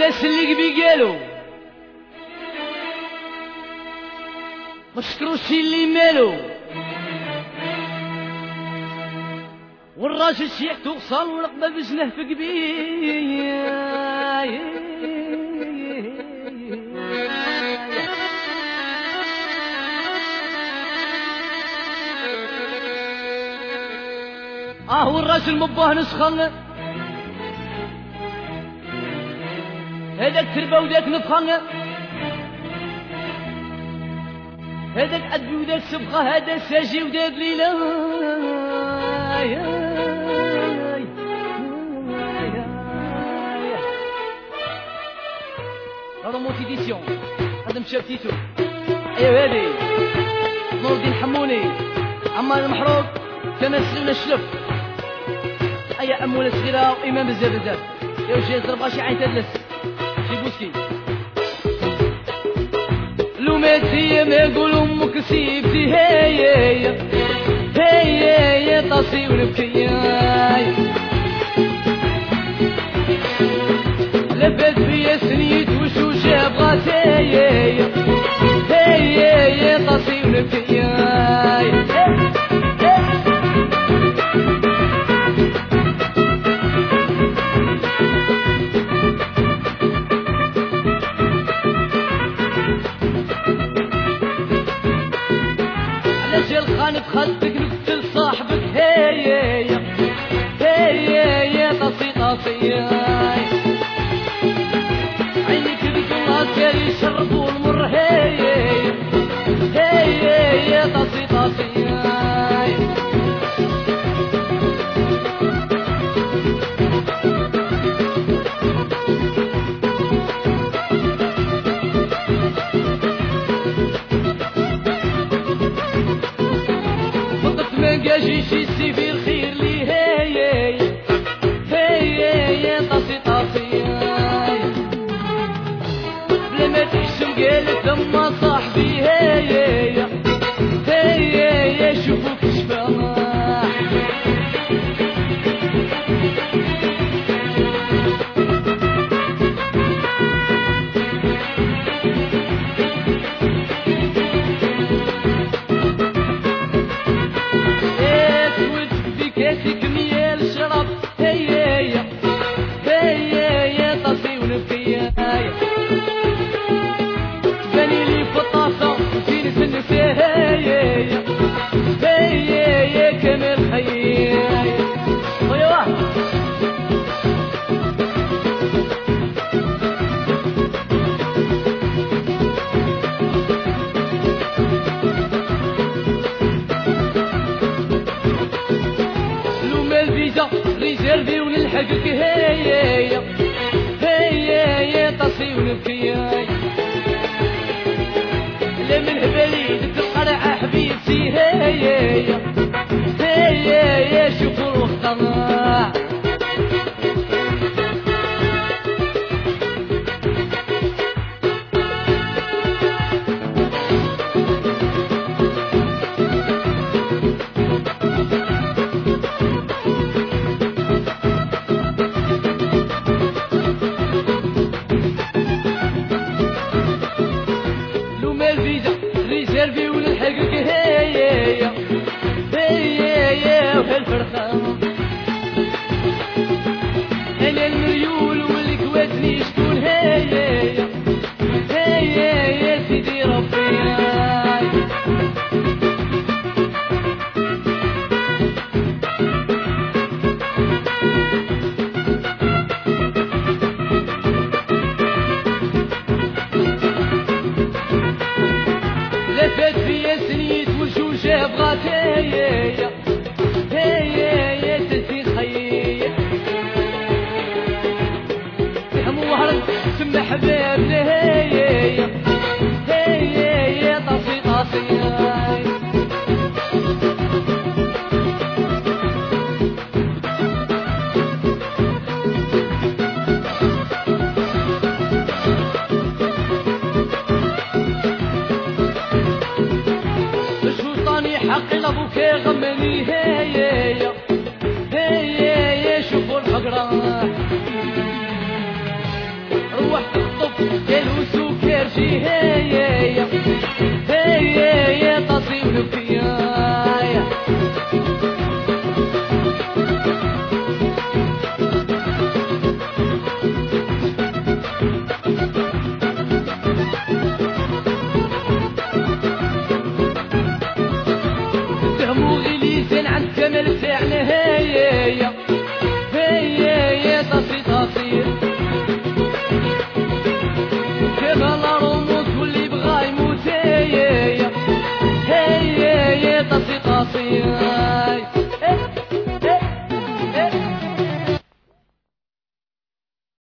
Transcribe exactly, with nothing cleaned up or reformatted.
الناس اللي قبي قالوا مشكروش اللي مالو والراجل شيح توصل ولقبه بجنه في قبي اه والراجل مباه نسخن هذاك تربه وذاك نفخن هذاك أدبي وذاك سبخه هذا ساجي وذاك ليلة رومونتي ديسيون هذا مشى بتيتو ايوا هادي نور الدين حموني عمار المحروق كما سلمنا الشلف ايا اموله صغيره وامام بزاف بزاف يا وجه ضربه شي عين تدلس شي بوسكي لوماتي ما يقول امك سيبتي هيا هيا يا طاسي ونبكي لبت بيا سنيت وشوشه بغات هيا هيا يا طاسي ونبكي خلتك نقتل صاحبك هيا هيا يا طاسي طاسي عينك بكل كاري يشربوا المر هيا هيا يا طاسي طاسي جاجي شي سيفي الخير لي هيا هيا يا طاسي طاسي بلا ما تحشم قالت اما صاحبي هيا هيا يا شوفوك شفاح كاسك ميال شرب هيا هيا يا طاسي ونبكي بني لي في الطاسه في نسنس هيا هيا يا كمال خير خويا واحد ريزيرفي ونلحقك هيا هيا يا طاسي ونبكي لا من هبالي القرعه حبيبتي هيا هيا يا شوفوا الوخطه ريزيرفي ونلحقك هيا هيا يا وهالفرخة انا المريول والكواتني شكون هيا هيا يا سيدي ربي لفت فيا سنيت وشوشه بغات هيا هيا يا تسي خير فهموا وهرب سمى حبابنا هيا هيا يا طاسي طاسي حقي لابوك غمني هيا هيا يا شوفوا الفقرة القطب قالوا سكر جي هيا